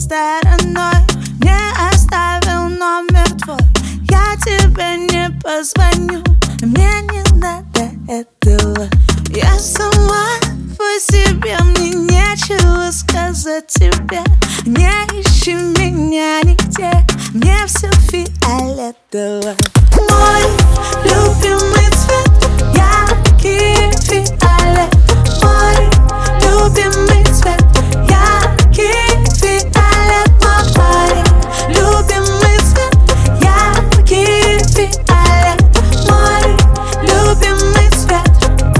стороной. Не оставил номер твой, я тебе не позвоню. Мне не надо этого, я сама по себе. Мне нечего сказать тебе, не ищи меня нигде, мне все фиолетово. Мой любимый цвет яркий фиолет. Мой любимый цвет яркий фиолет. Мой любимый цвет яркий фиолет. Мой любимый цвет.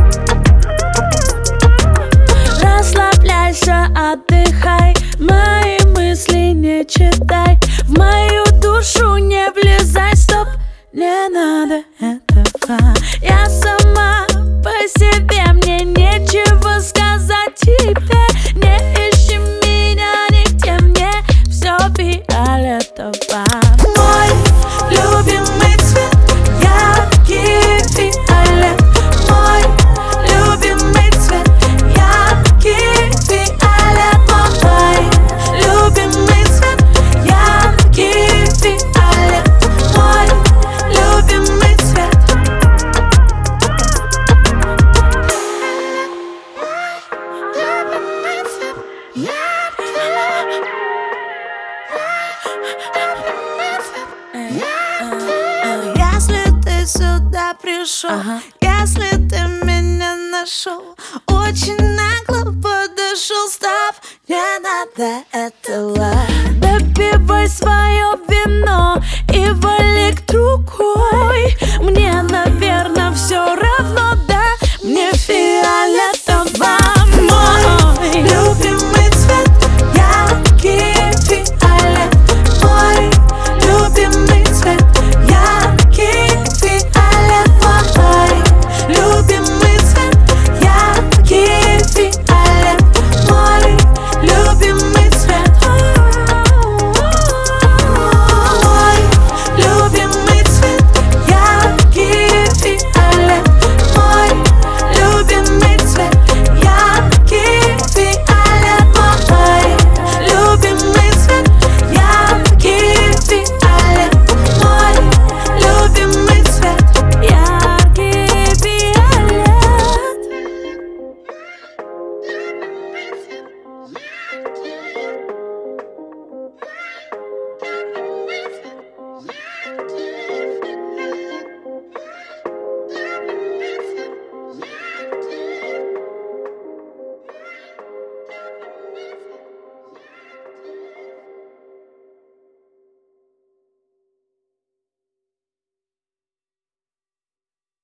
Расслабляйся, отдыхай, мои мысли не читай, в мою душу не влезай, стоп, не надо этого. Я сама по себе, мне нечего сказать тебе, не ищи меня нигде, мне все фиолетово. Мой любимый цвет яркий фиолет. Мой любимый цвет яркий фиолет. Мой любимый цвет яркий фиолет. Мой любимый цвет. Если ты сюда пришел, если ты меня нашел, очень нагло подошел, стоп, не надо этого. Допивай свое вино,